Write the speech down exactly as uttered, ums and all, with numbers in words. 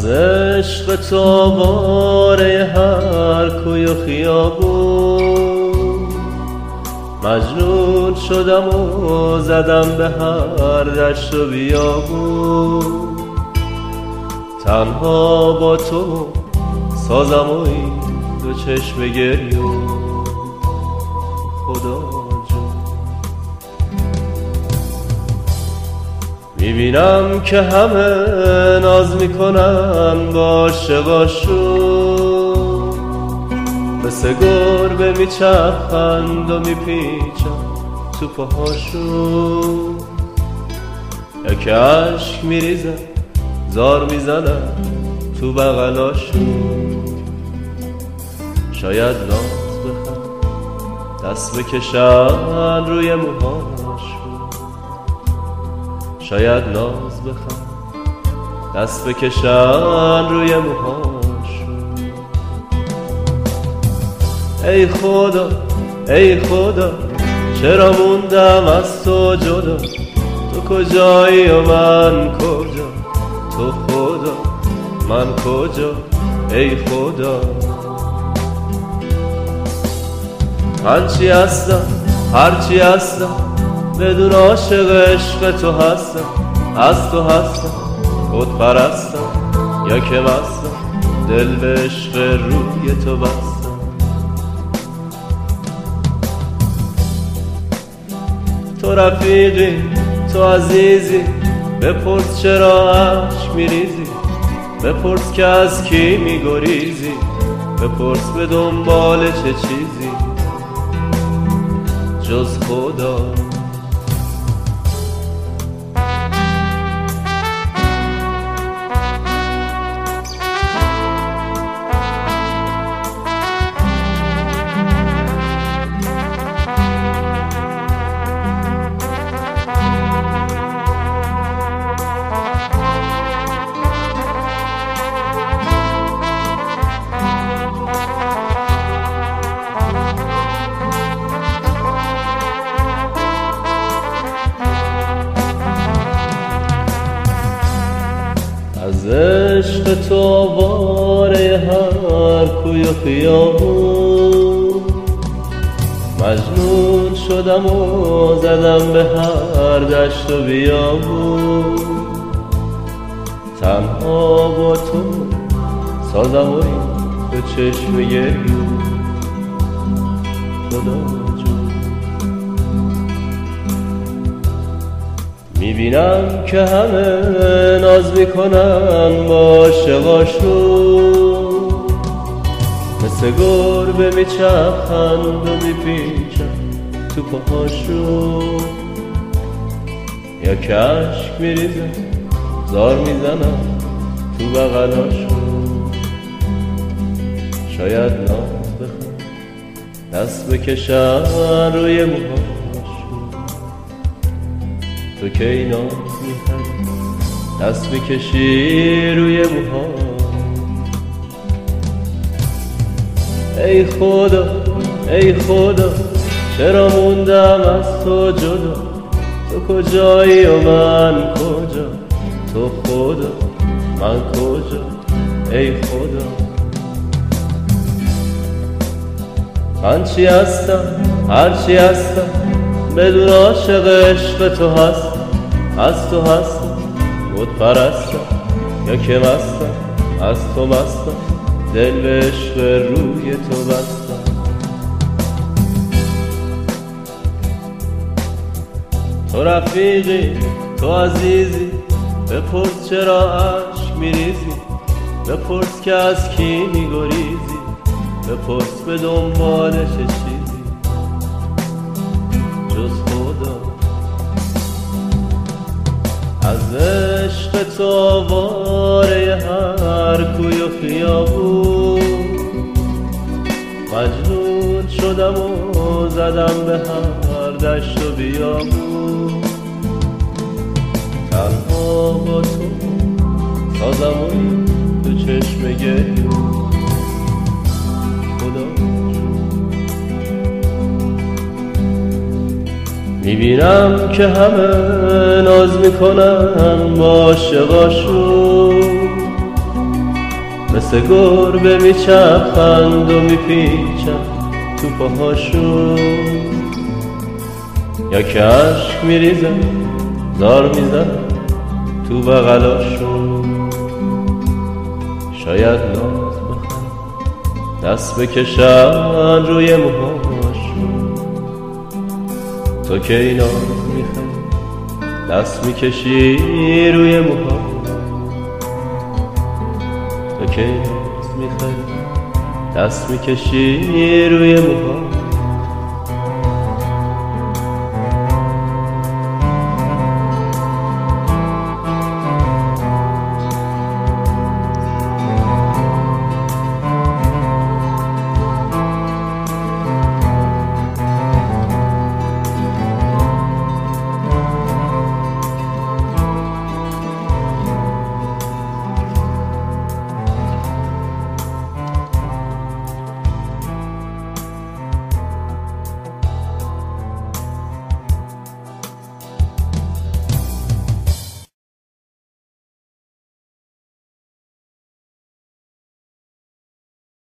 از عشق تو آواره هر کوی و خیابون، مجنون شدم و زدم به هر دشت و بیابون. تنها با تو سازم و این دو چشم گریون. خدا جون میبینم که همه ناز میکنن با عاشقاشون، مثل گربه میچرخند و میپیچن تو پاهاشون. یکی عشق میریزن زار میزنن تو بغلاشون. شاید ناز بخن دست بکشن روی موهاشون، شاید ناز بخن دست بکشن روی موهاشون. ای خدا ای خدا چرا موندم از تو جدا، تو کجایی و من کجا، تو خدا من کجا ای خدا. من چی هستم هرچی هستم بدون عاشق عشق تو هستم. از تو هستم خود پرستم یا که مستم، دل به عشق روی تو بستم. تو رفیقی تو عزیزی، بپرس چرا عشق میریزی، بپرس که از کی میگریزی، بپرس به دنبال چه چیزی جز خدا. از عشق تو آواره هر کوی و خیابون، مجنون شدم و زدم به هر دشت و بیابون. تنها با تو سازم و این دو چشم گریون. خدا جون میبینم که همه ناز میکنن با عاشقاشون، مثل گربه میچرخند و میپیچن تو پاهاشون. یا که عشق میریزن زار میزنن تو بغلاشون. شاید ناز بخن دست بکشن روی موهاشون. تو کی ناز میخوای دست بکشی روی موها. ای خدا ای خدا چرا موندم از تو جدا، تو کجایی و من کجا، تو خدا من کجا ای خدا. من چی هستم هرچی هستم بدون عاشق عشق تو هستم. از تو هستم خود پرستم یا که مستم، از تو مستم دل به عشق روی تو بستم. تو رفیقی تو عزیزی، بپرس چرا عشق میریزی، بپرس که از کی میگریزی، بپرس به دنبال چه چیزی جز خدا. از عشق تو آواره هر کوی و خیابون، مجنون شدم و زدم به هر دشت و بیابون. تنها با تو سازم و این دو چشم گریون. خدا میبینم که همه ناز میکنن با عاشقاشون، مثل گربه میچرخند و میپیچند تو پاهاشون، یا که عشق میریزن زار میزن تو بغلاشون. شاید ناز بخن دست بکشن روی موهاشون، تو که اینا میخوای دست میکشی روی موهاشون، تو که اینا میخوای دست میکشی روی موهاشون.